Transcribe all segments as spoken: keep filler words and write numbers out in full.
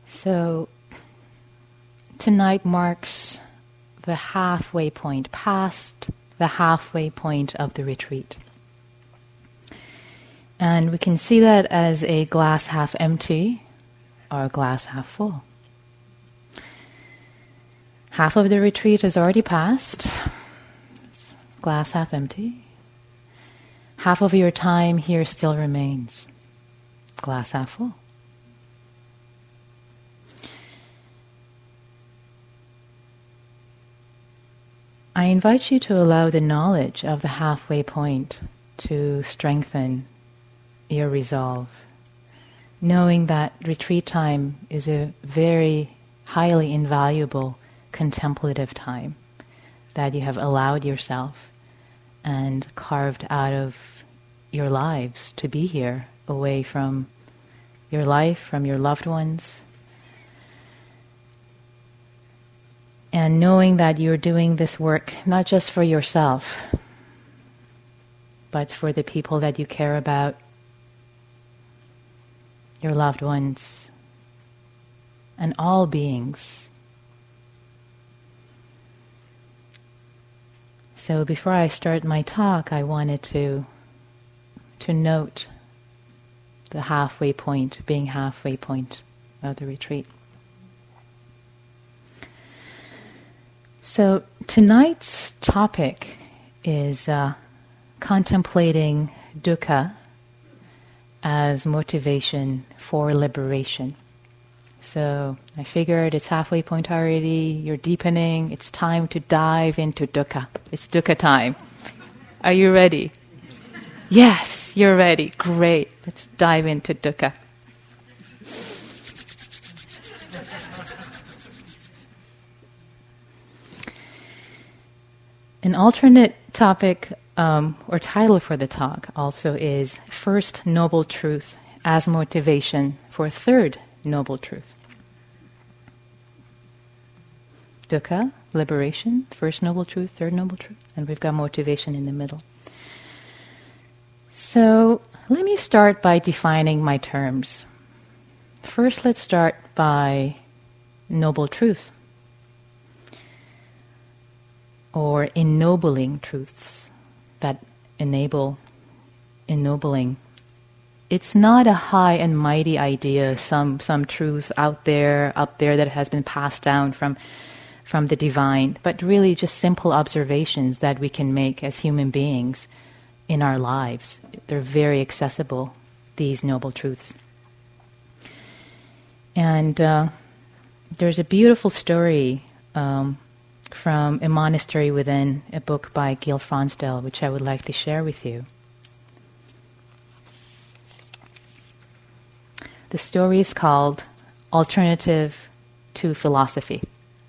So tonight marks the halfway point, past the halfway point of the retreat. And we can see that as a glass half empty or a glass half full. Half of the retreat has already passed, glass half empty. Half of your time here still remains, glass half full. I invite you to allow the knowledge of the halfway point to strengthen your resolve, knowing that retreat time is a very highly invaluable contemplative time that you have allowed yourself and carved out of your lives to be here, away from your life, from your loved ones. And knowing that you're doing this work not just for yourself, but for the people that you care about, your loved ones, and all beings. So before I start my talk, I wanted to to note the halfway point, being halfway point of the retreat. So tonight's topic is uh, contemplating dukkha as motivation for liberation. So I figured it's halfway point already, you're deepening, it's time to dive into dukkha. It's dukkha time. Are you ready? Yes, you're ready. Great. Let's dive into dukkha. An alternate topic um, or title for the talk also is First Noble Truth as Motivation for Third Noble Truth. Dukkha, liberation, first noble truth, third noble truth, and we've got motivation in the middle. So let me start by defining my terms. First, let's start by noble truth, or ennobling truths that enable ennobling. It's not a high and mighty idea, some some truth out there, up there that has been passed down from from the divine, but really just simple observations that we can make as human beings in our lives. They're very accessible, these noble truths. And uh, there's a beautiful story um, from A Monastery Within, a book by Gil Fronsdal, which I would like to share with you. The story is called Alternative to Philosophy.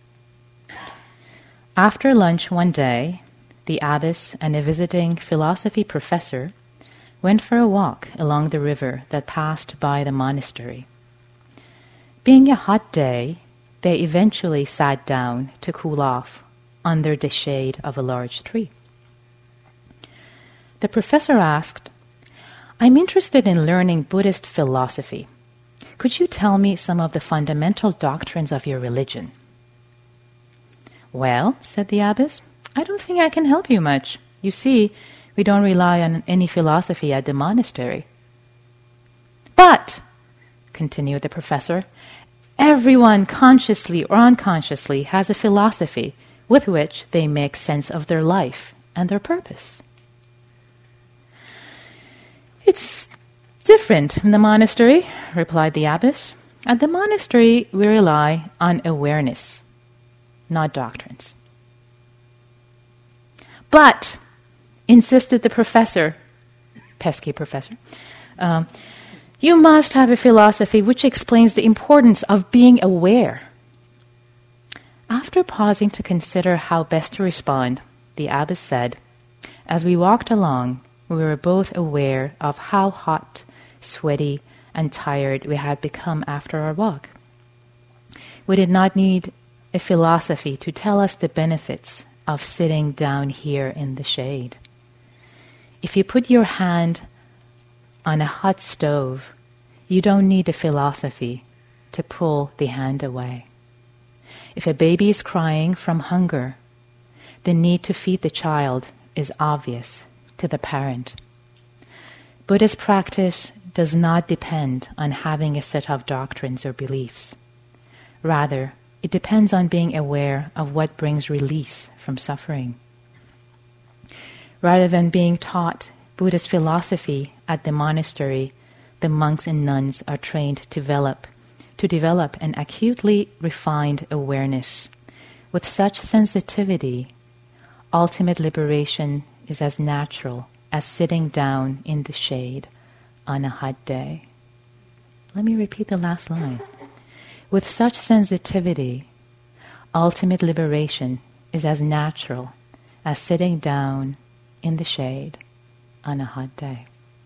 After lunch one day, the abbess and a visiting philosophy professor went for a walk along the river that passed by the monastery. Being a hot day, they eventually sat down to cool off under the shade of a large tree. The professor asked, "I'm interested in learning Buddhist philosophy. Could you tell me some of the fundamental doctrines of your religion?" "Well," said the abbess, "I don't think I can help you much. You see, we don't rely on any philosophy at the monastery." "But," continued the professor, "everyone consciously or unconsciously has a philosophy with which they make sense of their life and their purpose." "It's different in the monastery," replied the abbess. "At the monastery, we rely on awareness, not doctrines." "But," insisted the professor, pesky professor, um, "you must have a philosophy which explains the importance of being aware." After pausing to consider how best to respond, the abbess said, "As we walked along, we were both aware of how hot, sweaty, and tired we had become after our walk. We did not need a philosophy to tell us the benefits of sitting down here in the shade. If you put your hand on a hot stove, you don't need a philosophy to pull the hand away. If a baby is crying from hunger, the need to feed the child is obvious to the parent. Buddhist practice does not depend on having a set of doctrines or beliefs. Rather, it depends on being aware of what brings release from suffering. Rather than being taught Buddhist philosophy at the monastery, the monks and nuns are trained to develop, to develop an acutely refined awareness. With such sensitivity, ultimate liberation is as natural as sitting down in the shade on a hot day. Let me repeat the last line. With such sensitivity, ultimate liberation is as natural as sitting down in the shade on a hot day.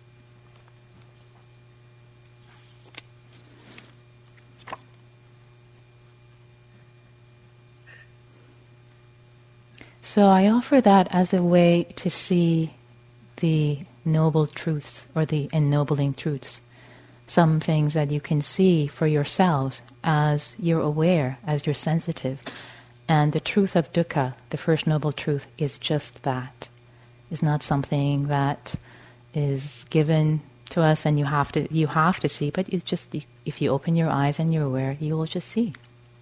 So I offer that as a way to see the noble truths or the ennobling truths. Some things that you can see for yourselves as you're aware, as you're sensitive. And the truth of dukkha, the first noble truth, is just that. It's not something that is given to us and you have to you have to see, but it's just, if you open your eyes and you're aware, you will just see.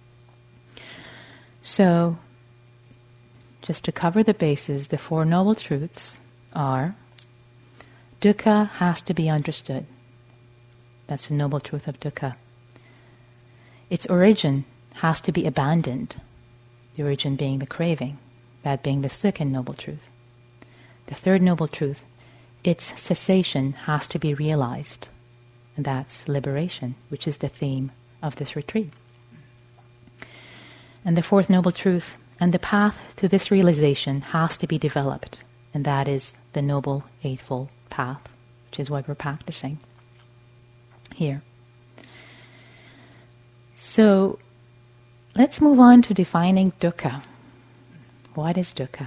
So, just to cover the bases, the Four Noble Truths are: dukkha has to be understood. That's the noble truth of dukkha. Its origin has to be abandoned. The origin being the craving, that being the second noble truth. The third noble truth, its cessation has to be realized. And that's liberation, which is the theme of this retreat. And the fourth noble truth, and the path to this realization has to be developed. And that is the Noble Eightfold Path, which is what we're practicing here. So, let's move on to defining dukkha. What is dukkha?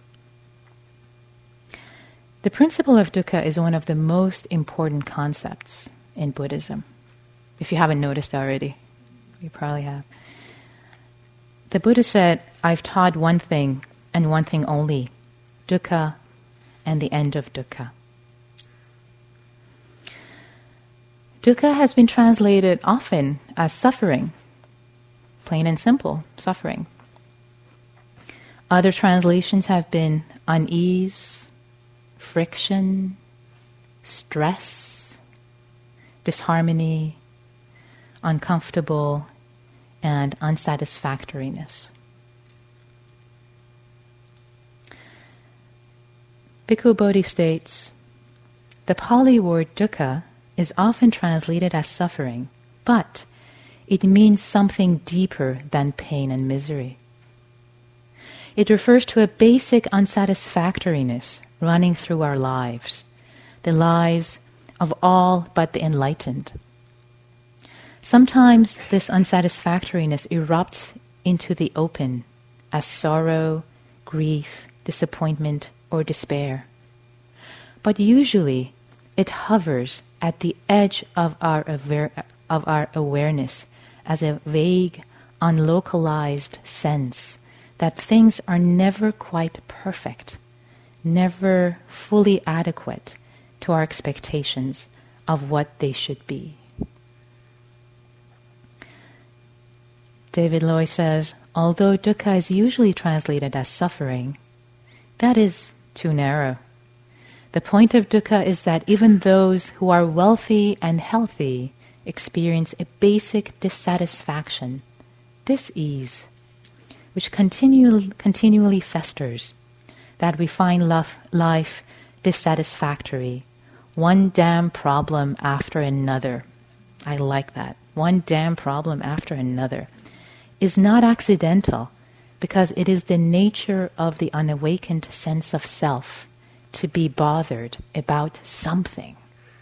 The principle of dukkha is one of the most important concepts in Buddhism. If you haven't noticed already, you probably have. The Buddha said, I've taught one thing and one thing only, dukkha and the end of dukkha. Dukkha has been translated often as suffering, plain and simple, suffering. Other translations have been unease, friction, stress, disharmony, uncomfortable, and unsatisfactoriness. Bhikkhu Bodhi states, the Pali word dukkha is often translated as suffering, but it means something deeper than pain and misery. It refers to a basic unsatisfactoriness running through our lives, the lives of all but the enlightened. Sometimes this unsatisfactoriness erupts into the open as sorrow, grief, disappointment, or despair. But usually it hovers at the edge of our aware, of our awareness as a vague, unlocalized sense that things are never quite perfect, never fully adequate to our expectations of what they should be. David Loy says, although dukkha is usually translated as suffering, that is too narrow. The point of dukkha is that even those who are wealthy and healthy experience a basic dissatisfaction, dis-ease, which continue, continually festers, that we find love, life dissatisfactory, one damn problem after another. I like that. One damn problem after another is not accidental, because it is the nature of the unawakened sense of self to be bothered about something.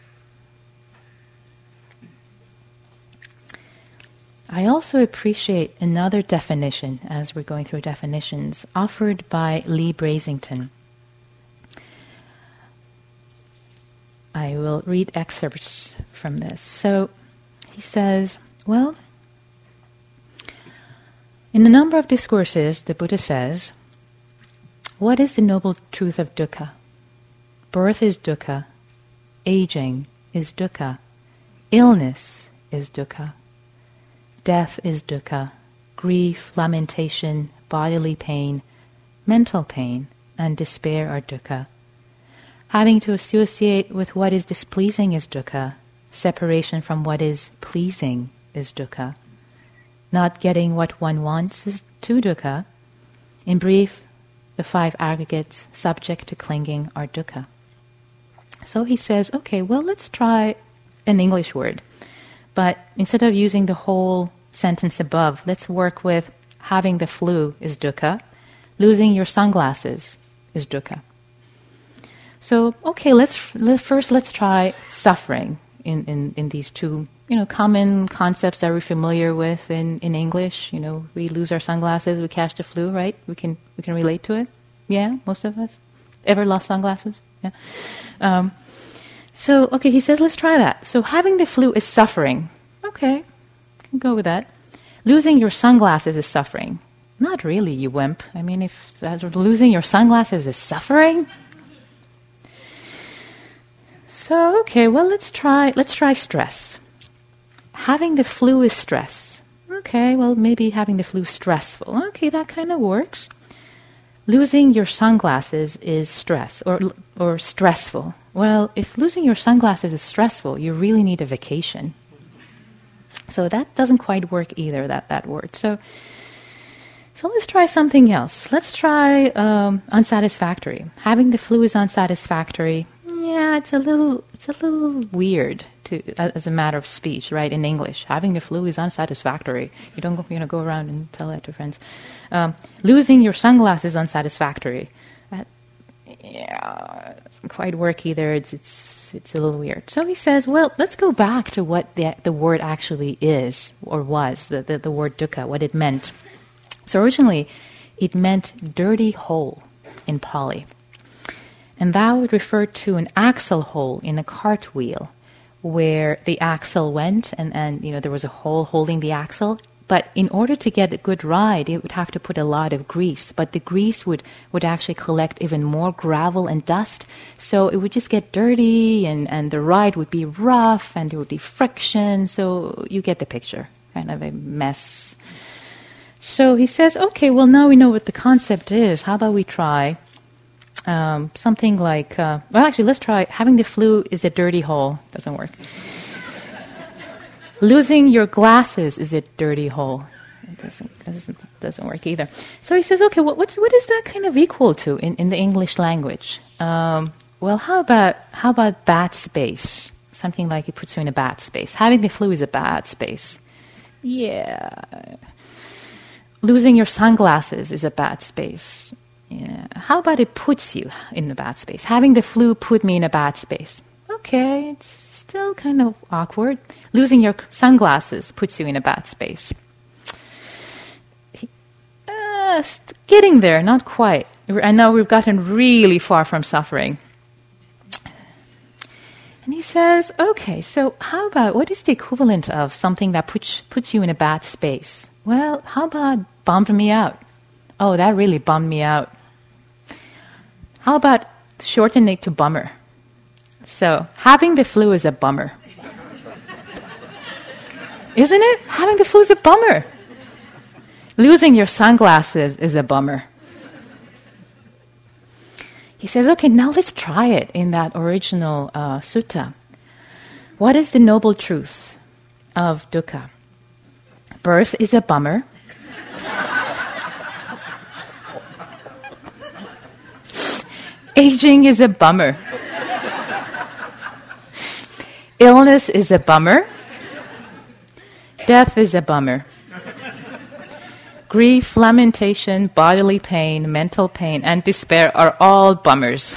I also appreciate another definition, as we're going through definitions, offered by Lee Brasington. I will read excerpts from this. So he says, well, In a number of discourses, the Buddha says, what is the noble truth of dukkha? Birth is dukkha. Aging is dukkha. Illness is dukkha. Death is dukkha. Grief, lamentation, bodily pain, mental pain, and despair are dukkha. Having to associate with what is displeasing is dukkha. Separation from what is pleasing is dukkha. Not getting what one wants is too dukkha. In brief, the five aggregates subject to clinging are dukkha. So he says, okay, well, let's try an English word. But instead of using the whole sentence above, let's work with having the flu is dukkha. Losing your sunglasses is dukkha. So, okay, let's let, first let's try suffering in, in, in these two, you know, common concepts that we're familiar with in, in English. You know, we lose our sunglasses, we catch the flu, right? We can we can relate to it. Yeah, most of us. Ever lost sunglasses? Yeah. Um, so, okay, he says, let's try that. So having the flu is suffering. Okay, can go with that. Losing your sunglasses is suffering. Not really, you wimp. I mean, if that, losing your sunglasses is suffering. So, okay, well, let's try, let's try stress. Having the flu is stress. Okay, well, maybe having the flu is stressful. Okay, that kind of works. Losing your sunglasses is stress or or stressful. Well, if losing your sunglasses is stressful, you really need a vacation. So that doesn't quite work either, that, that word. So so let's try something else. Let's try um, unsatisfactory. Having the flu is unsatisfactory. Yeah, it's a little it's a little weird to as a matter of speech, right? In English, having the flu is unsatisfactory. You don't go, you know, go around and tell that to friends. Um, losing your sunglasses is unsatisfactory. That, yeah, doesn't quite work either. It's it's it's a little weird. So he says, well, let's go back to what the the word actually is or was the the, the word dukkha, what it meant. So originally, it meant dirty hole in Pali. And that would refer to an axle hole in a cartwheel where the axle went and, and you know there was a hole holding the axle. But in order to get a good ride, it would have to put a lot of grease. But the grease would, would actually collect even more gravel and dust. So it would just get dirty and, and the ride would be rough and there would be friction. So you get the picture, kind of a mess. So he says, okay, well, now we know what the concept is. How about we try Um, something like, uh, well, actually, let's try having the flu is a dirty hole. Doesn't work. Losing your glasses is a dirty hole. It doesn't, doesn't, doesn't work either. So he says, okay, what, what's, what is that kind of equal to in, in the English language? Um, well, how about, how about bad space? Something like it puts you in a bad space. Having the flu is a bad space. Yeah. Losing your sunglasses is a bad space. Yeah. How about it puts you in a bad space? Having the flu put me in a bad space. Okay, it's still kind of awkward. Losing your sunglasses puts you in a bad space. Uh, getting there, not quite. I know we've gotten really far from suffering. And he says, okay, so how about, what is the equivalent of something that puts, puts you in a bad space? Well, how about bummed me out? Oh, that really bummed me out. How about shortening it to bummer? So, having the flu is a bummer. Isn't it? Having the flu is a bummer. Losing your sunglasses is a bummer. He says, okay, now let's try it in that original uh, sutta. What is the noble truth of dukkha? Birth is a bummer. Aging is a bummer. Illness is a bummer. Death is a bummer. Grief, lamentation, bodily pain, mental pain, and despair are all bummers.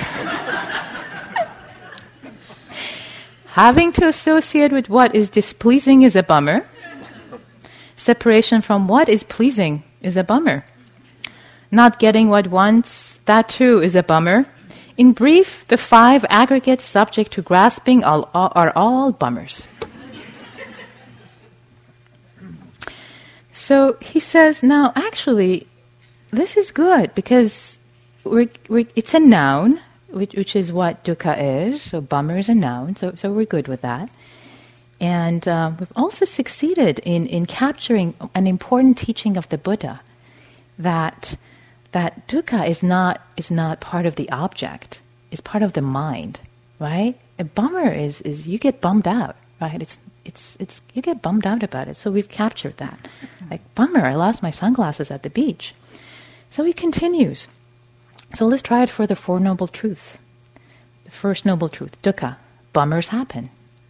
Having to associate with what is displeasing is a bummer. Separation from what is pleasing is a bummer. Not getting what wants, that too is a bummer. In brief, the five aggregates subject to grasping are, are all bummers. So he says, now actually, this is good because we're, we're, it's a noun, which, which is what dukkha is. So bummer is a noun, so, so we're good with that. And uh, we've also succeeded in, in capturing an important teaching of the Buddha, that that dukkha is not is not part of the object, it's part of the mind, right? A bummer is, is you get bummed out, right? It's it's it's you get bummed out about it. So we've captured that. Like, bummer, I lost my sunglasses at the beach. So he continues. So let's try it for the Four Noble Truths. The first noble truth, dukkha, bummers happen.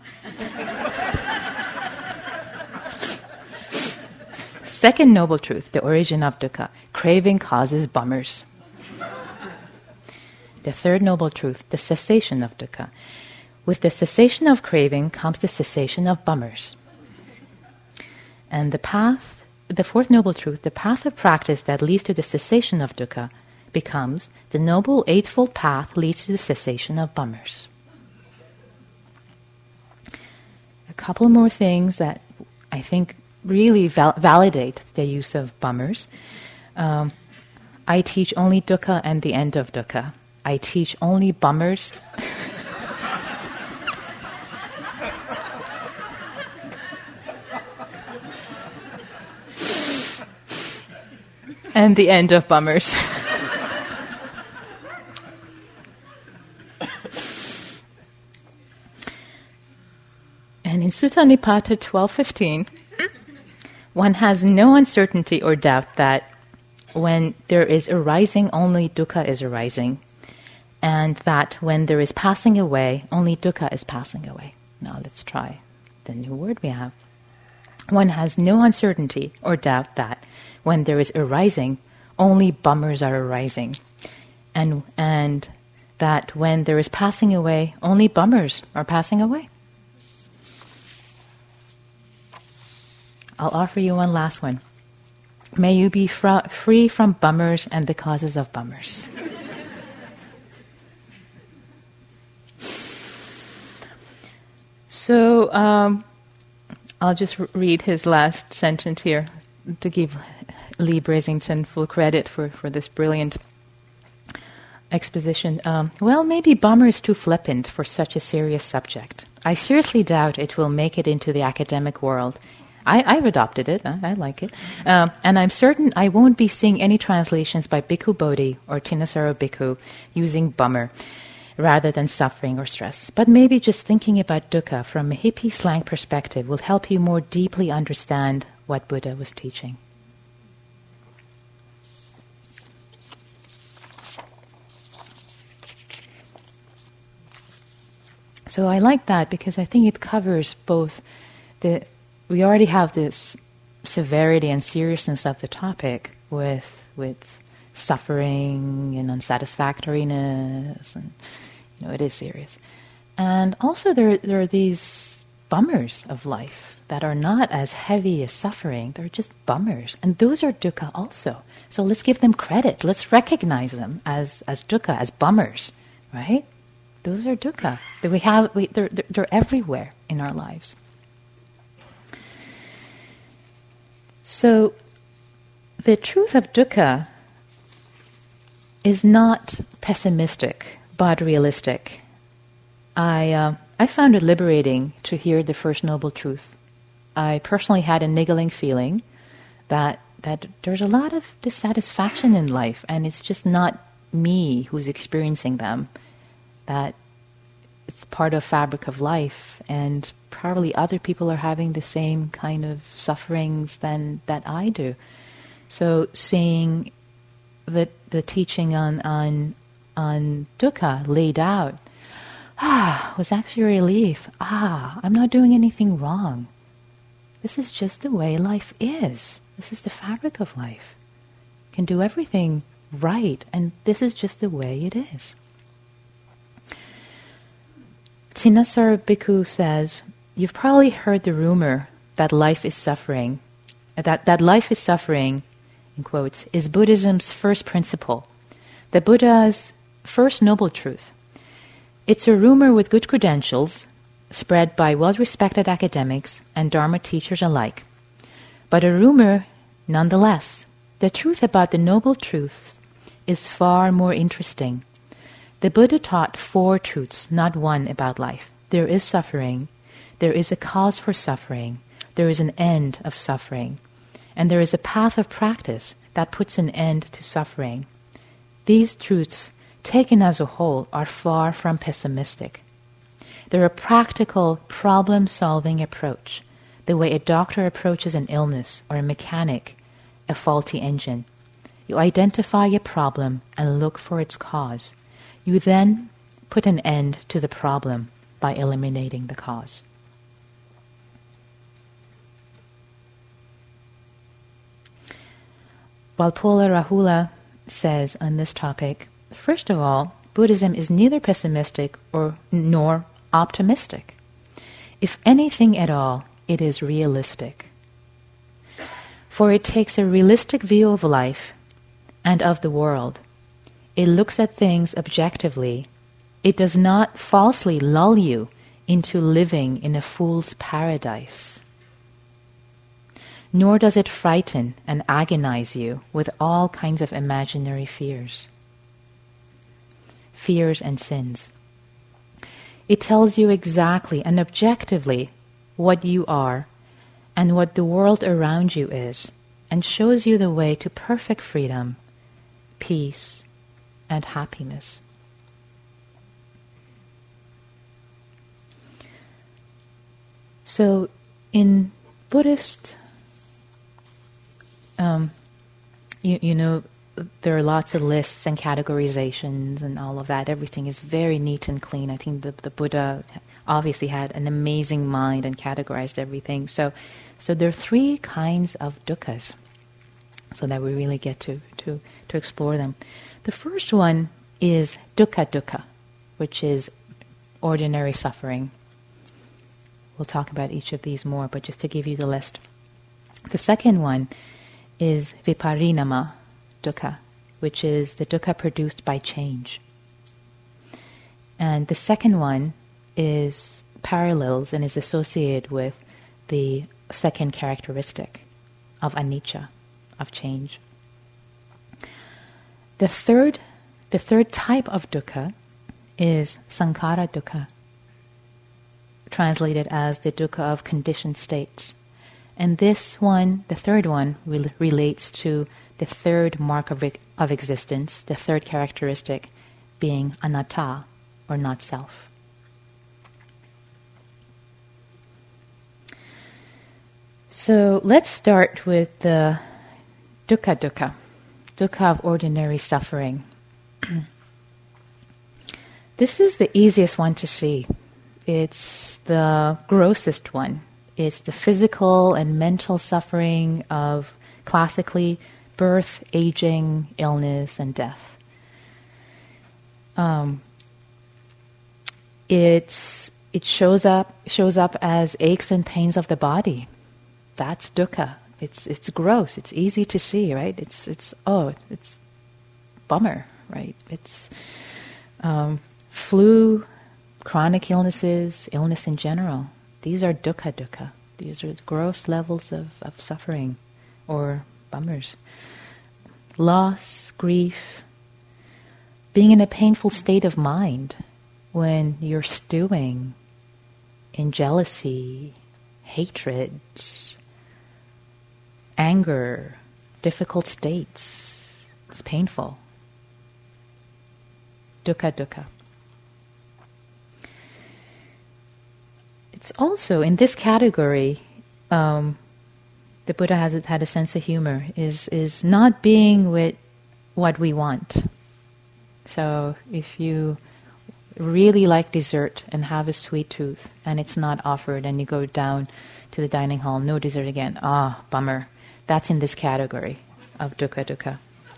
Second noble truth, the origin of dukkha, craving causes bummers. The third noble truth, the cessation of dukkha. With the cessation of craving comes the cessation of bummers. And the path, the fourth noble truth, the path of practice that leads to the cessation of dukkha becomes the noble eightfold path leads to the cessation of bummers. A couple more things that I think really val- validate the use of bummers. Um, I teach only dukkha and the end of dukkha. I teach only bummers. And the end of bummers. And in Sutta Nipata twelve fifteen, one has no uncertainty or doubt that when there is arising, only dukkha is arising, and that when there is passing away, only dukkha is passing away. Now let's try the new word we have. One has no uncertainty or doubt that when there is arising, only bummers are arising, and and that when there is passing away, only bummers are passing away. I'll offer you one last one. May you be fra- free from bummers and the causes of bummers. So um, I'll just r- read his last sentence here to give Lee Brisington full credit for, for this brilliant exposition. Um, well, maybe bummer is too flippant for such a serious subject. I seriously doubt it will make it into the academic world. I, I've adopted it. I, I like it. Um, and I'm certain I won't be seeing any translations by Bhikkhu Bodhi or Thinissaro Bhikkhu using bummer rather than suffering or stress. But maybe just thinking about dukkha from a hippie slang perspective will help you more deeply understand what Buddha was teaching. So I like that because I think it covers both the... We already have this severity and seriousness of the topic with with suffering and unsatisfactoriness, and you know it is serious. And also there there are these bummers of life that are not as heavy as suffering. They're just bummers, and those are dukkha also. So let's give them credit. Let's recognize them as as dukkha, as bummers, right? Those are dukkha. That we have. We, they're, they're they're everywhere in our lives. So, the truth of dukkha is not pessimistic, but realistic. I uh, I found it liberating to hear the first noble truth. I personally had a niggling feeling that that there's a lot of dissatisfaction in life, and it's just not me who's experiencing them. That it's part of fabric of life, and probably other people are having the same kind of sufferings than that I do. So seeing the the teaching on on on dukkha laid out, ah, was actually a relief. Ah, I'm not doing anything wrong. This is just the way life is. This is the fabric of life. You can do everything right, and this is just the way it is. Thinissaro Bhikkhu says, you've probably heard the rumor that life is suffering, that, that life is suffering, in quotes, is Buddhism's first principle, the Buddha's first noble truth. It's a rumor with good credentials, spread by well-respected academics and Dharma teachers alike. but a rumor nonetheless. The truth about the Noble Truths is far more interesting. The Buddha taught four truths, not one, about life. There is suffering, there is a cause for suffering, there is an end of suffering, and there is a path of practice that puts an end to suffering. These truths, taken as a whole, are far from pessimistic. They're a practical, problem-solving approach, the way a doctor approaches an illness or a mechanic a faulty engine. You identify a problem and look for its cause. You then put an end to the problem by eliminating the cause. Walpola Rahula says on this topic, first of all, Buddhism is neither pessimistic or nor optimistic. If anything at all, it is realistic. For it takes a realistic view of life and of the world. It looks at things objectively. It does not falsely lull you into living in a fool's paradise. Nor does it frighten and agonize you with all kinds of imaginary fears. Fears and sins. It tells you exactly and objectively what you are and what the world around you is, and shows you the way to perfect freedom, peace, and happiness. So, in Buddhist, um, you, you know, there are lots of lists and categorizations and all of that. Everything is very neat and clean. I think the, the Buddha obviously had an amazing mind and categorized everything. So, so there are three kinds of dukkhas, so that we really get to, to, to explore them. The first one is dukkha dukkha, which is ordinary suffering. We'll talk about each of these more, but just to give you the list. The second one is viparinama dukkha, which is the dukkha produced by change. And the second one is parallels and is associated with the second characteristic of anicca, of change. The third, the third type of dukkha is sankhara dukkha, translated as the dukkha of conditioned states. And this one, the third one, re- relates to the third mark of, of existence, the third characteristic being anatta, or not self. So let's start with the dukkha dukkha, dukkha of ordinary suffering. This is the easiest one to see. It's the grossest one. It's the physical and mental suffering of classically birth, aging, illness, and death. Um, it's it shows up shows up as aches and pains of the body. That's dukkha. It's it's gross. It's easy to see, right? It's it's oh, it's bummer, right? It's um, flu, chronic illnesses, illness in general. These are dukkha dukkha. These are gross levels of, of suffering or bummers. Loss, grief, being in a painful state of mind when you're stewing in jealousy, hatred, anger, difficult states. It's painful. Dukkha dukkha. It's also, in this category, um, the Buddha has had a sense of humor, is, is not being with what we want. So if you really like dessert and have a sweet tooth and it's not offered and you go down to the dining hall, no dessert again, ah, bummer. That's in this category of dukkha dukkha.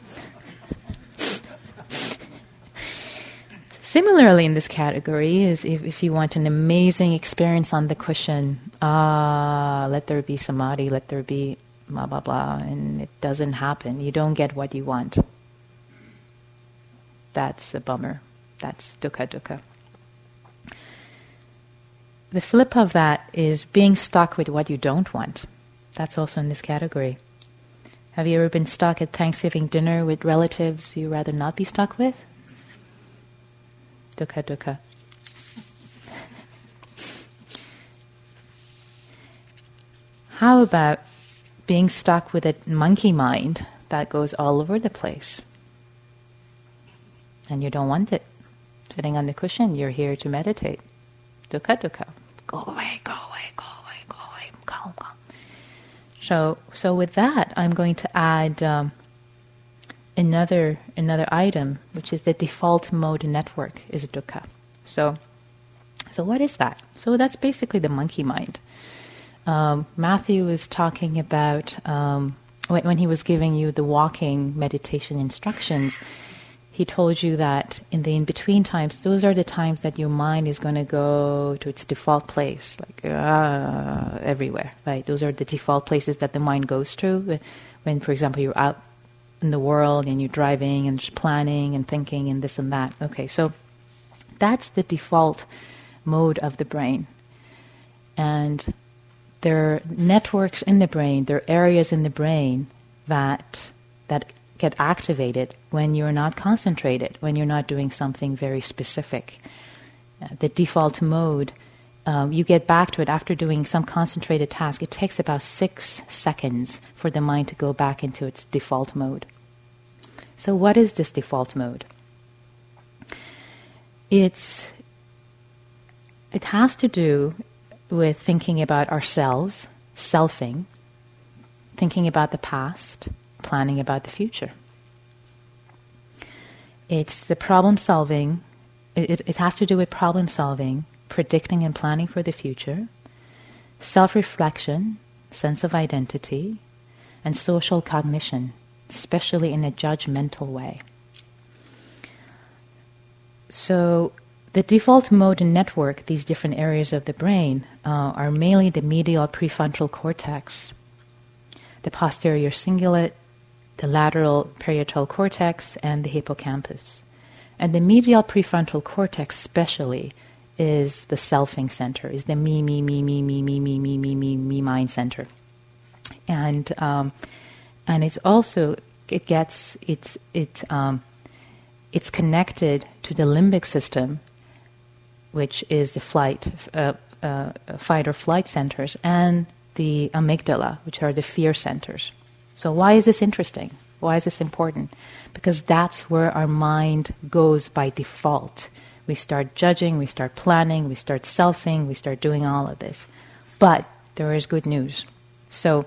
Similarly, in this category is if, if you want an amazing experience on the cushion, ah, let there be samadhi, let there be blah, blah, blah, and it doesn't happen. You don't get what you want. That's a bummer. That's dukkha dukkha. The flip of that is being stuck with what you don't want. That's also in this category. Have you ever been stuck at Thanksgiving dinner with relatives you'd rather not be stuck with? Dukkha, dukkha. How about being stuck with a monkey mind that goes all over the place? And you don't want it. Sitting on the cushion, you're here to meditate. Dukkha, dukkha. Go away, go away, go away, go away. Calm, calm. So, so with that, I'm going to add um, another another item, which is the default mode network is dukkha. So, so what is that? So that's basically the monkey mind. Um, Matthew was talking about um, when, when he was giving you the walking meditation instructions. He told you that in the in-between times, those are the times that your mind is going to go to its default place, like uh, everywhere, right? Those are the default places that the mind goes through. When, when, for example, you're out in the world and you're driving and just planning and thinking and this and that. Okay, so that's the default mode of the brain. And there are networks in the brain, there are areas in the brain that that get activated when you're not concentrated, when you're not doing something very specific. Uh, the default mode, um, you get back to it after doing some concentrated task. It takes about six seconds for the mind to go back into its default mode. So what is this default mode? It's it has to do with thinking about ourselves, selfing, thinking about the past, planning about the future. It's the problem solving, it, it has to do with problem solving, predicting and planning for the future, self-reflection, sense of identity, and social cognition, especially in a judgmental way. So the default mode and network, these different areas of the brain, uh, are mainly the medial prefrontal cortex, the posterior cingulate, the lateral parietal cortex, and the hippocampus. And the medial prefrontal cortex especially is the selfing center, is the me, me, me, me, me, me, me, me, me, me, me mind center. And um, and it's also, it gets, it's, it, um, it's connected to the limbic system, which is the flight, uh, uh, fight or flight centers, and the amygdala, which are the fear centers. So why is this interesting? Why is this important? Because that's where our mind goes by default. We start judging, we start planning, we start selfing, we start doing all of this. But there is good news. So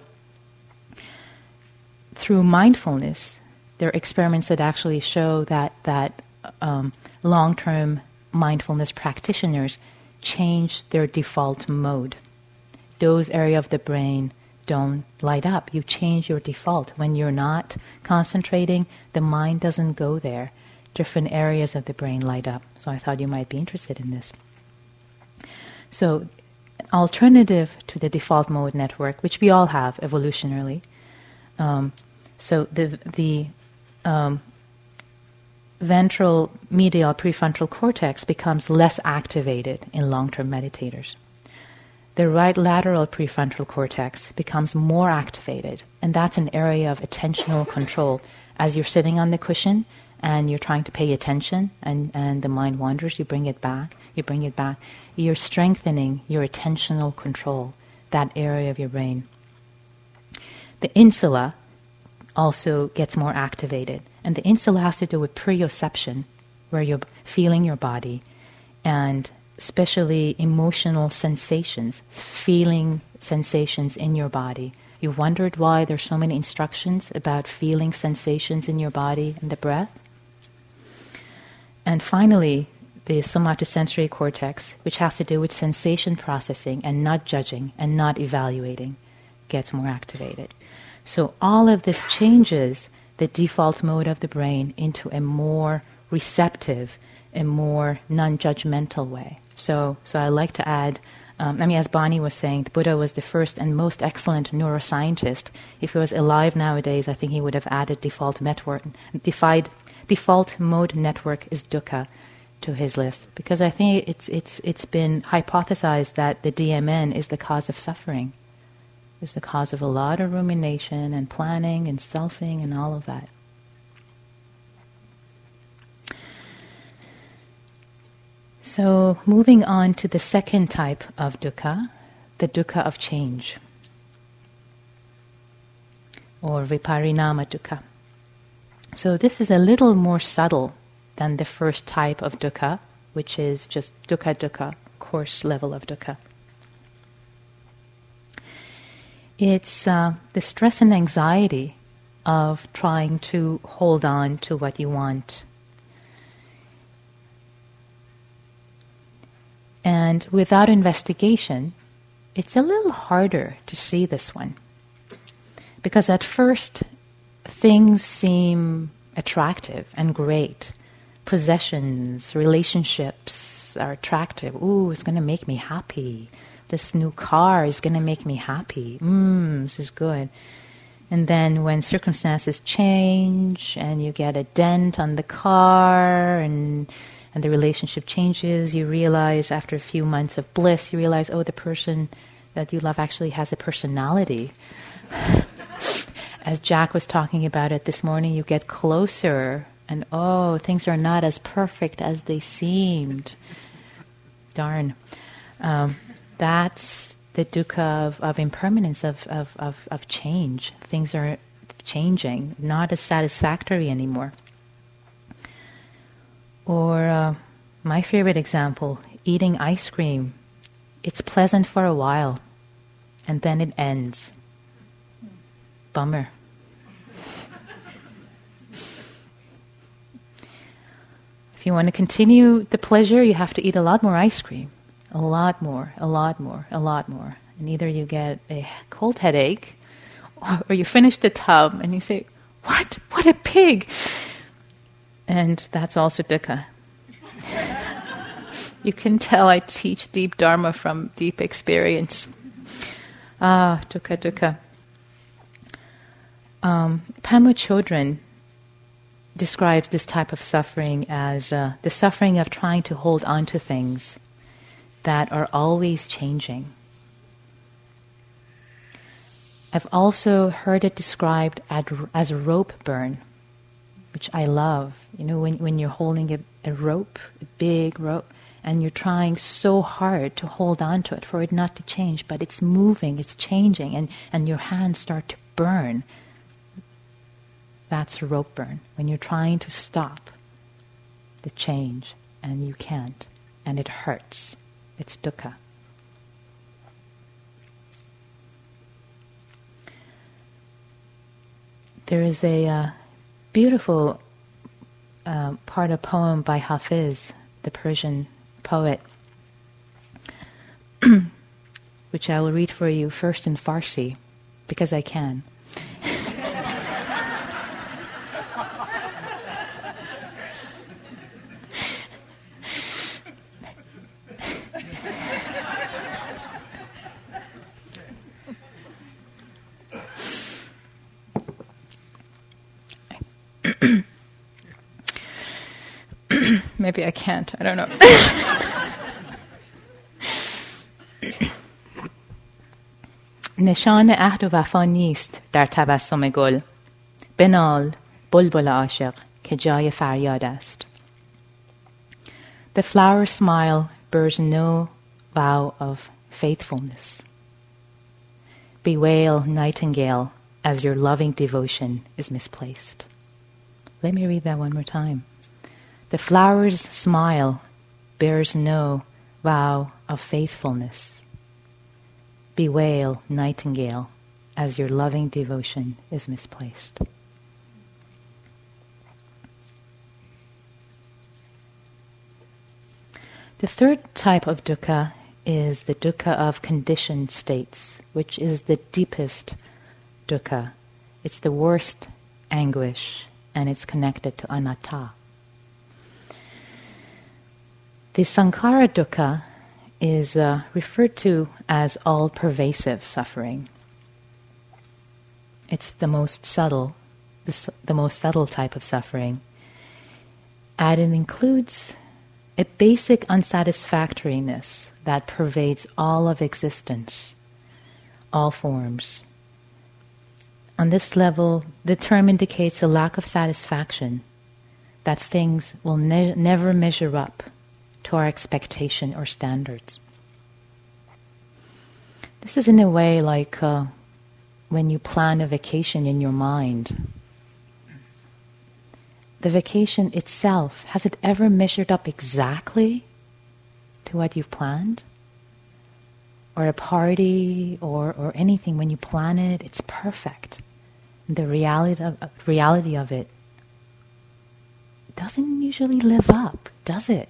through mindfulness, there are experiments that actually show that, that um, long-term mindfulness practitioners change their default mode. Those areas of the brain don't light up. You change your default. When you're not concentrating, the mind doesn't go there. Different areas of the brain light up. So I thought you might be interested in this. So, an alternative to the default mode network, which we all have evolutionarily, um, so the the um, ventral medial prefrontal cortex becomes less activated in long-term meditators. The right lateral prefrontal cortex becomes more activated, and that's an area of attentional control. As you're sitting on the cushion and you're trying to pay attention and, and the mind wanders, you bring it back, you bring it back. You're strengthening your attentional control, that area of your brain. The insula also gets more activated, and the insula has to do with proprioception, where you're feeling your body, and especially emotional sensations, feeling sensations in your body. You wondered why there's so many instructions about feeling sensations in your body and the breath? And finally, the somatosensory cortex, which has to do with sensation processing and not judging and not evaluating, gets more activated. So all of this changes the default mode of the brain into a more receptive, a more non-judgmental way. So, so I like to add, um, I mean, as Bonnie was saying, the Buddha was the first and most excellent neuroscientist. If he was alive nowadays, I think he would have added default network, defied, default mode network is dukkha to his list, because I think it's it's it's been hypothesized that the D M N is the cause of suffering. It's the cause of a lot of rumination and planning and selfing and all of that. So moving on to the second type of dukkha, the dukkha of change, or viparinama dukkha. So this is a little more subtle than the first type of dukkha, which is just dukkha dukkha, coarse level of dukkha. It's uh, the stress and anxiety of trying to hold on to what you want. And without investigation, it's a little harder to see this one. Because at first, things seem attractive and great. Possessions, relationships are attractive. Ooh, it's going to make me happy. This new car is going to make me happy. Mmm, this is good. And then when circumstances change and you get a dent on the car and and the relationship changes, you realize after a few months of bliss, you realize, oh, the person that you love actually has a personality. As Jack was talking about it this morning, you get closer and, oh, things are not as perfect as they seemed. Darn. Um, that's the dukkha of, of impermanence, of, of, of, of change. Things are changing, not as satisfactory anymore. Or uh, my favorite example, eating ice cream. It's pleasant for a while, and then it ends. Bummer. If you want to continue the pleasure, you have to eat a lot more ice cream. A lot more, a lot more, a lot more. And either you get a cold headache, or, or you finish the tub and you say, what? What a pig! And that's also dukkha. You can tell I teach deep dharma from deep experience. Ah, dukkha, dukkha. Um, Pema Chodron describes this type of suffering as uh, the suffering of trying to hold on to things that are always changing. I've also heard it described as, as rope burn, which I love. You know, when, when you're holding a, a rope, a big rope, and you're trying so hard to hold on to it for it not to change, but it's moving, it's changing, and, and your hands start to burn. That's rope burn, when you're trying to stop the change, and you can't, and it hurts. It's dukkha. There is a uh, beautiful uh, part of a poem by Hafiz, the Persian poet, which I will read for you first in Farsi, because I can. Maybe I can't, I don't know. نشان عهد و وفا نیست در تبسم گل، بنال بلبل عاشق که جای فریاد است. The flower smile bears no vow of faithfulness. Bewail, nightingale, as your loving devotion is misplaced. Let me read that one more time. The flower's smile bears no vow of faithfulness. Bewail, nightingale, as your loving devotion is misplaced. The third type of dukkha is the dukkha of conditioned states, which is the deepest dukkha. It's the worst anguish, and it's connected to anatta. The sankhara dukkha is uh, referred to as all-pervasive suffering. It's the most subtle, the, the most subtle type of suffering. And it includes a basic unsatisfactoriness that pervades all of existence, all forms. On this level, the term indicates a lack of satisfaction, that things will ne- never measure up to our expectation or standards. This is in a way like uh, when you plan a vacation in your mind. The vacation itself, has it ever measured up exactly to what you've planned? Or a party or, or anything, when you plan it, it's perfect. The reality of, uh, reality of it doesn't usually live up, does it?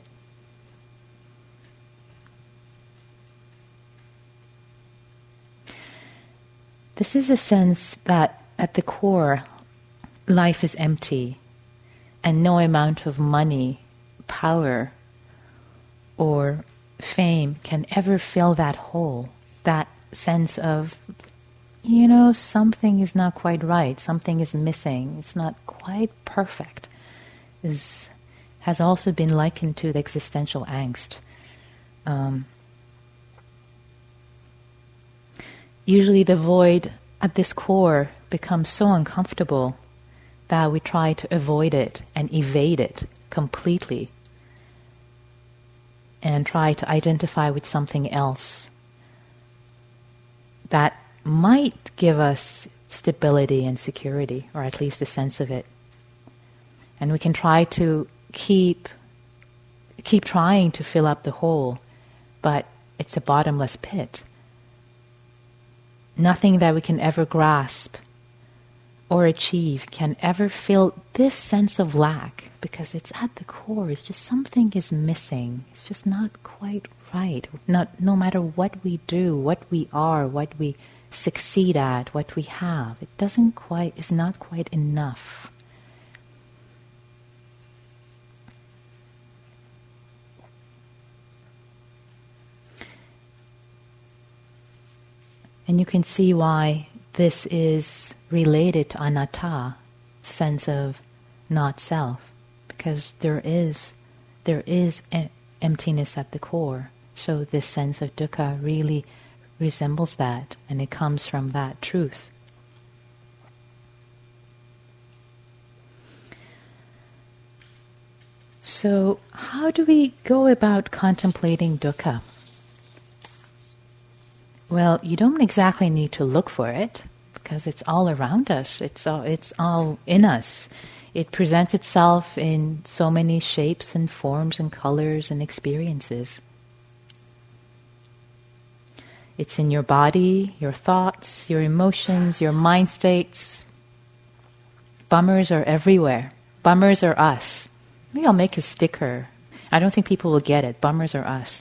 This is a sense that at the core, life is empty, and no amount of money, power, or fame can ever fill that hole, that sense of, you know, something is not quite right, something is missing, it's not quite perfect, is, has also been likened to the existential angst. Um, usually the void at this core becomes so uncomfortable that we try to avoid it and evade it completely and try to identify with something else that might give us stability and security, or at least a sense of it. And we can try to keep keep trying to fill up the hole, but it's a bottomless pit. Nothing that we can ever grasp or achieve can ever fill this sense of lack, because it's at the core. It's just something is missing. It's just not quite right. Not no matter what we do, what we are, what we succeed at, what we have, it doesn't quite. Is not quite enough. And you can see why this is related to anatta, sense of not self, because there is there is e- emptiness at the core. So this sense of dukkha really resembles that, and it comes from that truth. So how do we go about contemplating dukkha? Well, you don't exactly need to look for it, because it's all around us. It's all, it's all in us. It presents itself in so many shapes and forms and colors and experiences. It's in your body, your thoughts, your emotions, your mind states. Bummers are everywhere. Bummers are us. Maybe I'll make a sticker. I don't think people will get it. Bummers are us.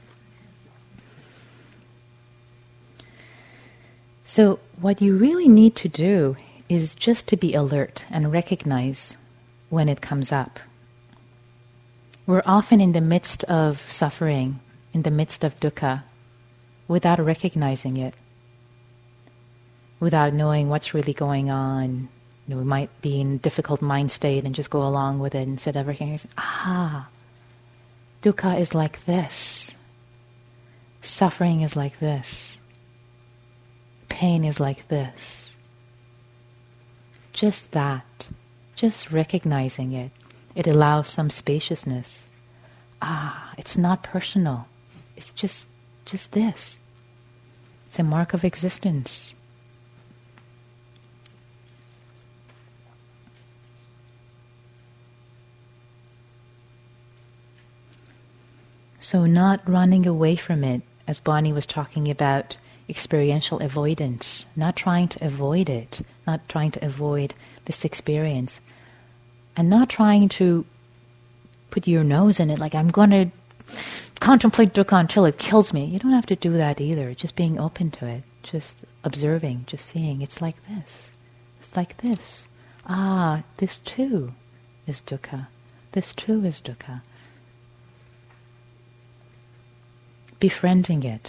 So what you really need to do is just to be alert and recognize when it comes up. We're often in the midst of suffering, in the midst of dukkha, without recognizing it, without knowing what's really going on. You know, we might be in a difficult mind state and just go along with it instead of recognizing, ah, dukkha is like this. Suffering is like this. Pain is like this. Just that, just recognizing it, it allows some spaciousness. Ah, it's not personal. It's just, just this. It's a mark of existence. So not running away from it, as Bonnie was talking about, experiential avoidance, not trying to avoid it, not trying to avoid this experience, and not trying to put your nose in it like, I'm going to contemplate dukkha until it kills me. You don't have to do that either. Just being open to it, just observing, just seeing, it's like this, it's like this. Ah, this too is dukkha. This too is dukkha. Befriending it.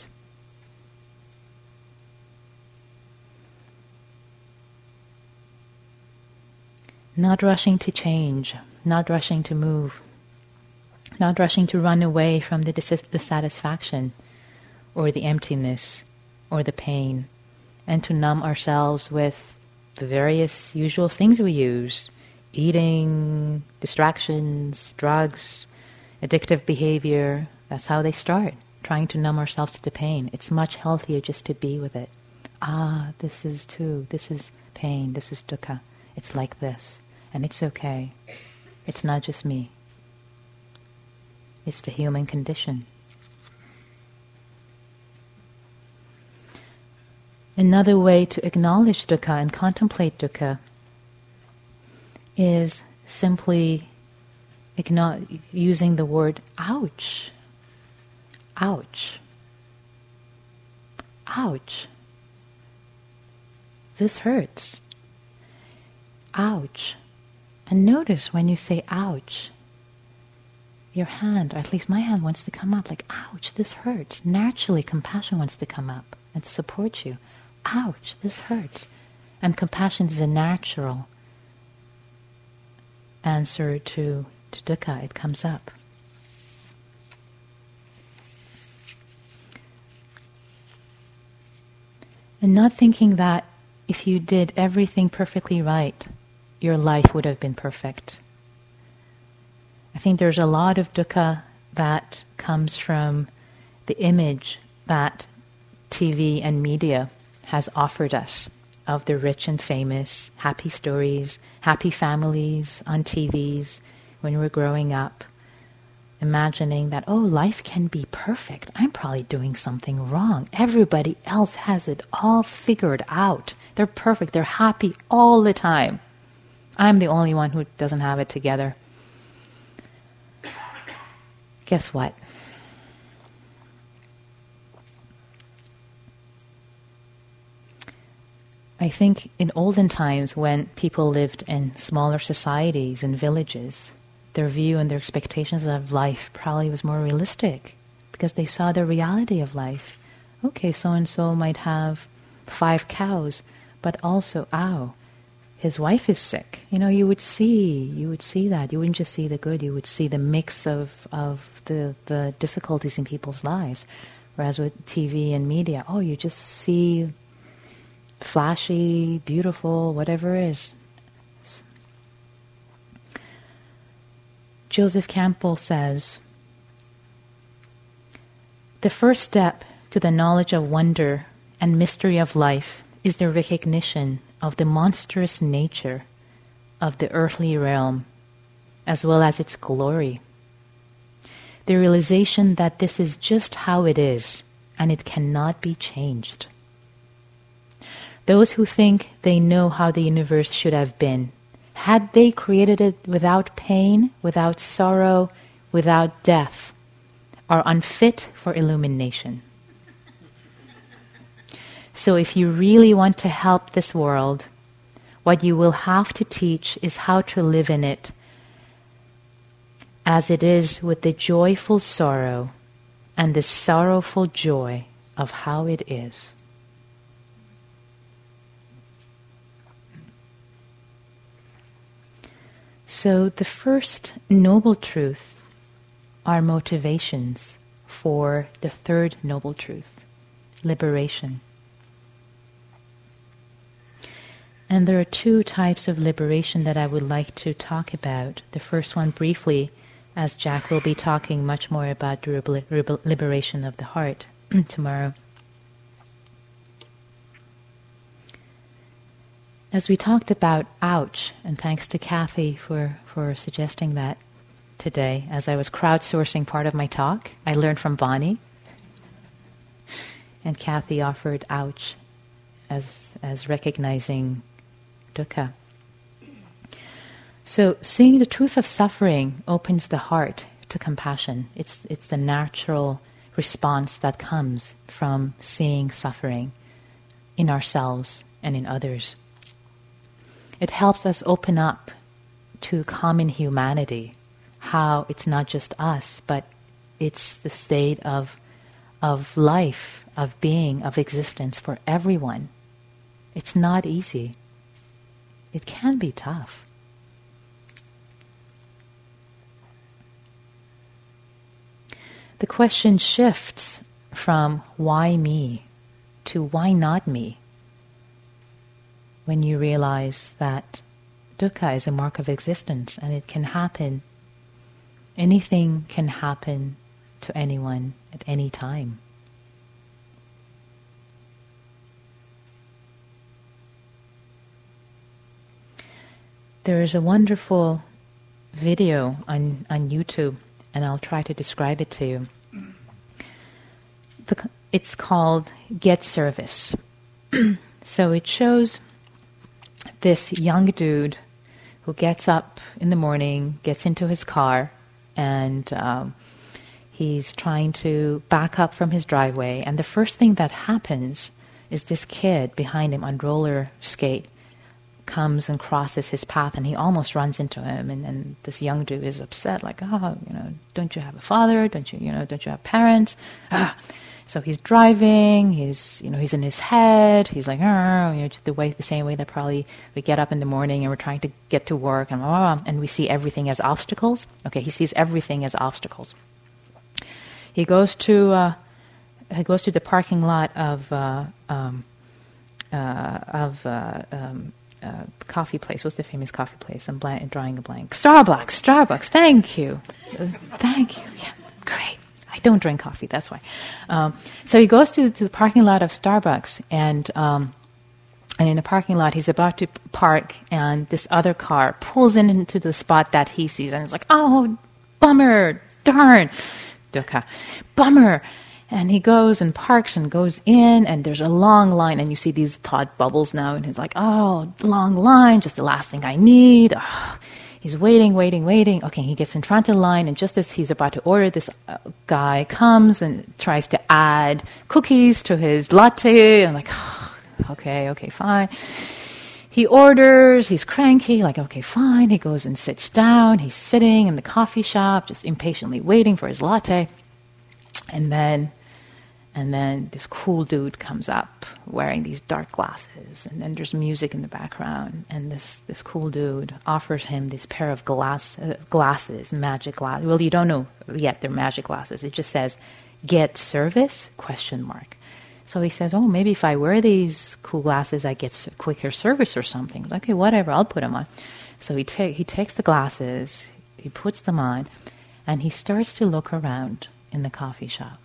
Not rushing to change, not rushing to move, not rushing to run away from the dis- dissatisfaction or the emptiness or the pain, and to numb ourselves with the various usual things we use: eating, distractions, drugs, addictive behavior. That's how they start, trying to numb ourselves to the pain. It's much healthier just to be with it. Ah, this is too, this is pain, this is dukkha. It's like this, and it's okay. It's not just me. It's the human condition. Another way to acknowledge dukkha and contemplate dukkha is simply igno- using the word ouch. Ouch. Ouch. This hurts. Ouch. And notice when you say ouch, your hand, or at least my hand, wants to come up like, ouch, this hurts. Naturally, compassion wants to come up and to support you. Ouch, this hurts. And compassion is a natural answer to, to dukkha. It comes up. And not thinking that if you did everything perfectly right, your life would have been perfect. I think there's a lot of dukkha that comes from the image that T V and media has offered us of the rich and famous, happy stories, happy families on T Vs when we're growing up, imagining that, oh, life can be perfect. I'm probably doing something wrong. Everybody else has it all figured out. They're perfect. They're happy all the time. I'm the only one who doesn't have it together. Guess what? I think in olden times when people lived in smaller societies and villages, their view and their expectations of life probably was more realistic because they saw the reality of life. Okay, so-and-so might have five cows, but also, ow, his wife is sick. You know, you would see, you would see that. You wouldn't just see the good, you would see the mix of, of the, the difficulties in people's lives. Whereas with T V and media, oh, you just see flashy, beautiful, whatever it is. Joseph Campbell says, the first step to the knowledge of wonder and mystery of life is the recognition of the monstrous nature of the earthly realm, as well as its glory. The realization that this is just how it is, and it cannot be changed. Those who think they know how the universe should have been, had they created it without pain, without sorrow, without death, are unfit for illumination. So if you really want to help this world, what you will have to teach is how to live in it as it is, with the joyful sorrow and the sorrowful joy of how it is. So the first noble truth are motivations for the third noble truth, liberation. And there are two types of liberation that I would like to talk about. The first one briefly, as Jack will be talking much more about the liberation of the heart tomorrow. As we talked about ouch, and thanks to Kathy for, for suggesting that today, as I was crowdsourcing part of my talk, I learned from Bonnie. And Kathy offered ouch as, as recognizing dukkha. So seeing the truth of suffering opens the heart to compassion. It's, it's the natural response that comes from seeing suffering in ourselves and in others. It helps us open up to common humanity, how it's not just us, but it's the state of, of life, of being, of existence for everyone. It's not easy. It can be tough. The question shifts from why me to why not me. when you realize that dukkha is a mark of existence and it can happen. Anything can happen to anyone at any time. There is a wonderful video on, on YouTube, and I'll try to describe it to you. The, it's called Get Service. So it shows this young dude who gets up in the morning, gets into his car, and um, he's trying to back up from his driveway. And the first thing that happens is this kid behind him on roller skate comes and crosses his path, and he almost runs into him. And, and this young dude is upset, like, oh, you know, don't you have a father? Don't you, you know, don't you have parents? Ah. So he's driving. He's, you know, he's in his head. He's like, oh, you know, the way, the same way that probably we get up in the morning and we're trying to get to work, and blah, blah, blah, and we see everything as obstacles. Okay, he sees everything as obstacles. He goes to, uh, he goes to the parking lot of, uh, um, uh, of. Uh, um, Uh, coffee place. What's the famous coffee place? I'm blank, drawing a blank. Starbucks. Starbucks. Thank you. Uh, thank you. Yeah, great. I don't drink coffee. That's why. Um, so he goes to, to the parking lot of Starbucks, and um, and in the parking lot, he's about to park, and this other car pulls in into the spot that he sees, and it's like, oh, bummer, darn, dukkha, bummer. And he goes and parks and goes in, and there's a long line, and you see these thought bubbles now, and he's like, oh, long line, just the last thing I need. Oh. He's waiting, waiting, waiting. Okay, he gets in front of the line, and just as he's about to order, this uh, guy comes and tries to add cookies to his latte. And I'm like, oh, okay, okay, fine. He orders, he's cranky, like, okay, fine. He goes and sits down. He's sitting in the coffee shop, just impatiently waiting for his latte. And then, and then this cool dude comes up wearing these dark glasses, and then there's music in the background. And this, this cool dude offers him this pair of glass uh, glasses, magic glasses. Well, you don't know yet they're magic glasses. It just says, "Get service?" question mark. So he says, "Oh, maybe if I wear these cool glasses, I get quicker service or something." Okay, whatever, I'll put them on. So he ta- he takes the glasses, he puts them on, and he starts to look around in the coffee shop.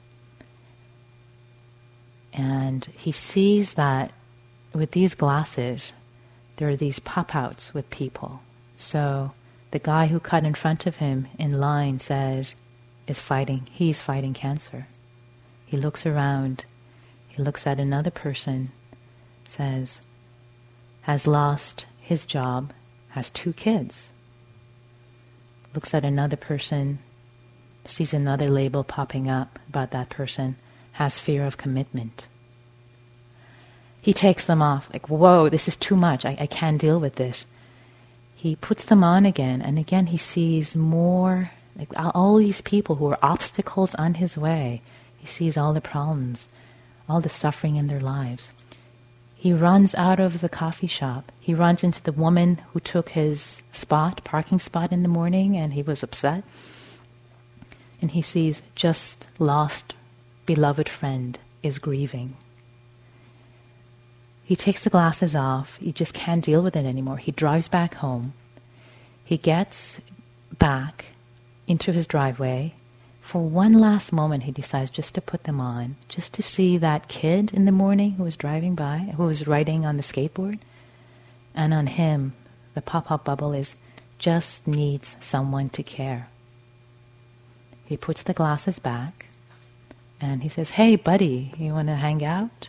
And he sees that with these glasses, there are these pop-outs with people. So the guy who cut in front of him in line says, is fighting, he's fighting cancer. He looks around, he looks at another person, says, has lost his job, has two kids. Looks at another person, sees another label popping up about that person, has fear of commitment. He takes them off, like, whoa, this is too much, I, I can't deal with this. He puts them on again, and again he sees more, like all these people who are obstacles on his way. He sees all the problems, all the suffering in their lives. He runs out of the coffee shop. He runs into the woman who took his spot, parking spot in the morning, and he was upset. And he sees just lost, beloved friend is grieving. He takes the glasses off. He just can't deal with it anymore. He drives back home. He gets back into his driveway. For one last moment, he decides just to put them on, just to see that kid in the morning who was driving by, who was riding on the skateboard. And on him, the pop-up bubble is, just needs someone to care. He puts the glasses back, and he says, hey, buddy, you want to hang out?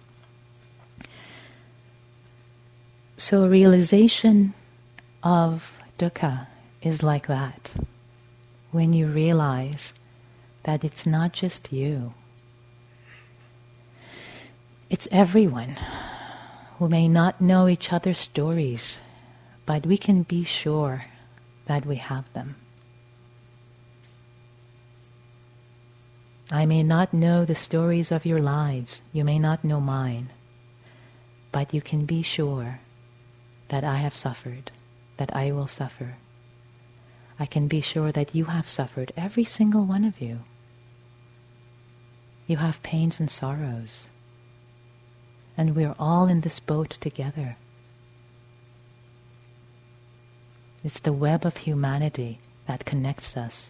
So realization of dukkha is like that. When you realize that it's not just you. It's everyone who may not know each other's stories, but we can be sure that we have them. I may not know the stories of your lives, you may not know mine, but you can be sure that I have suffered, that I will suffer. I can be sure that you have suffered, every single one of you. You have pains and sorrows, and we're all in this boat together. It's the web of humanity that connects us.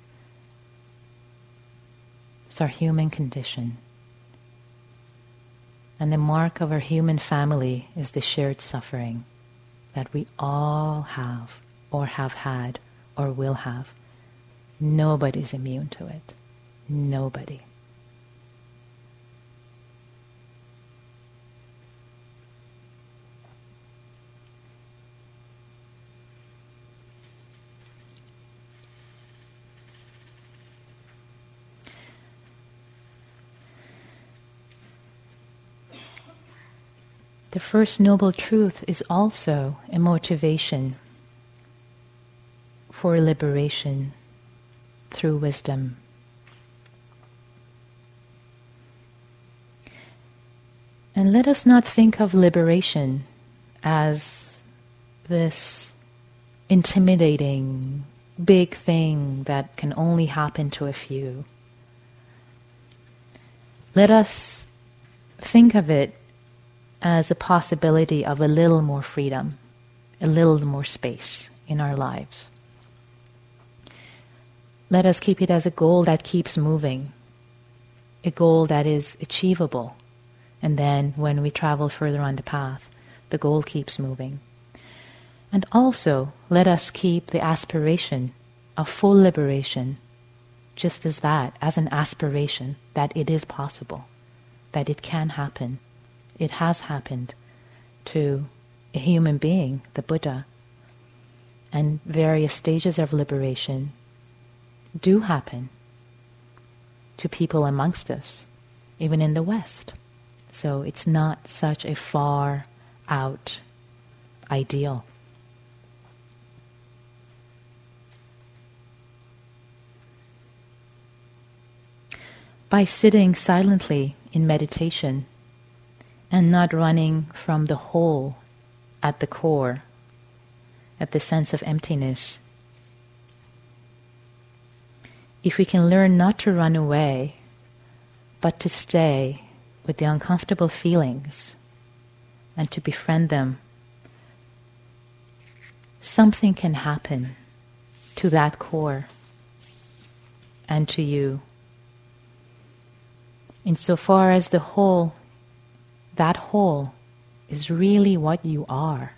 It's our human condition. And the mark of our human family is the shared suffering that we all have, or have had, or will have. Nobody's immune to it. Nobody. The First Noble Truth is also a motivation for liberation through wisdom. And let us not think of liberation as this intimidating, big thing that can only happen to a few. Let us think of it as a possibility of a little more freedom, a little more space in our lives. Let us keep it as a goal that keeps moving, a goal that is achievable. And then when we travel further on the path, the goal keeps moving. And also, let us keep the aspiration of full liberation just as that, as an aspiration that it is possible, that it can happen. It has happened to a human being, the Buddha, and various stages of liberation do happen to people amongst us, even in the West. So it's not such a far out ideal. By sitting silently in meditation, and not running from the whole at the core, at the sense of emptiness. If we can learn not to run away, but to stay with the uncomfortable feelings and to befriend them, something can happen to that core and to you. Insofar as the whole that whole is really what you are.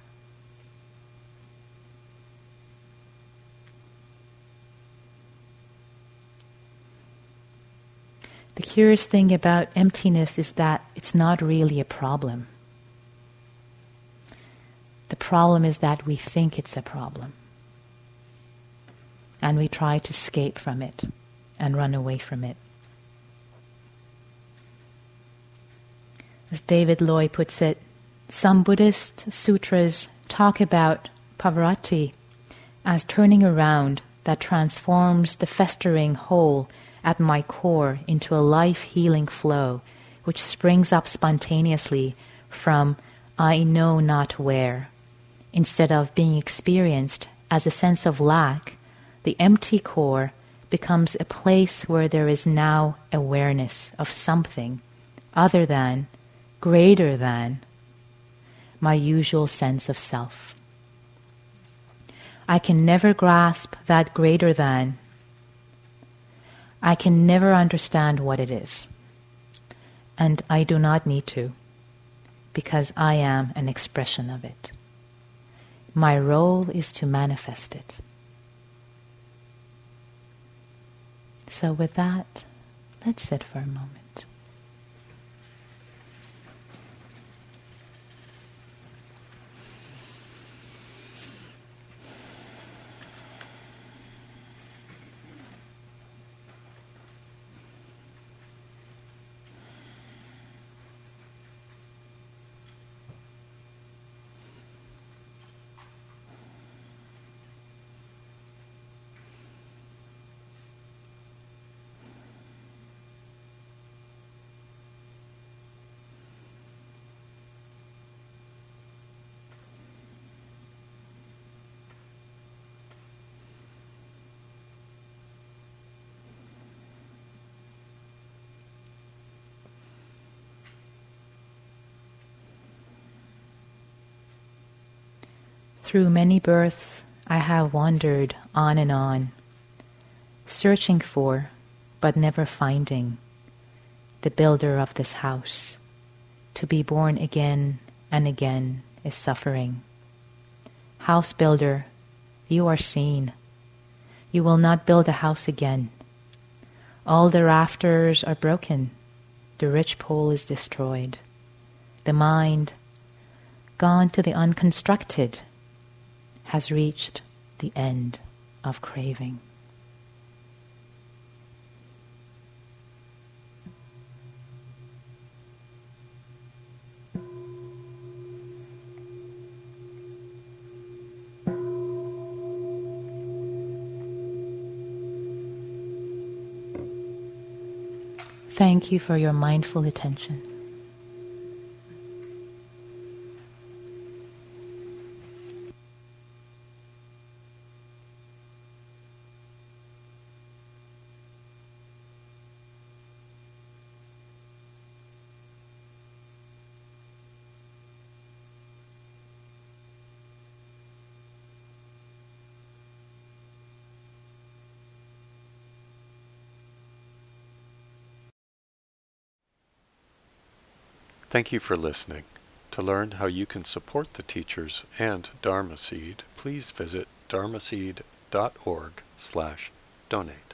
The curious thing about emptiness is that it's not really a problem. The problem is that we think it's a problem. And we try to escape from it and run away from it. As David Loy puts it, some Buddhist sutras talk about pavarati as turning around that transforms the festering hole at my core into a life-healing flow which springs up spontaneously from I know not where. Instead of being experienced as a sense of lack, the empty core becomes a place where there is now awareness of something other than, greater than, my usual sense of self. I can never grasp that greater than. I can never understand what it is. And I do not need to, because I am an expression of it. My role is to manifest it. So with that, let's sit for a moment. Through many births I have wandered on and on, searching for, but never finding, the builder of this house. To be born again and again is suffering. House builder, you are seen. You will not build a house again. All the rafters are broken. The ridgepole is destroyed. The mind, gone to the unconstructed, has reached the end of craving. Thank you for your mindful attention. Thank you for listening. To learn how you can support the teachers and Dharma Seed, please visit dharmaseed dot org slash donate.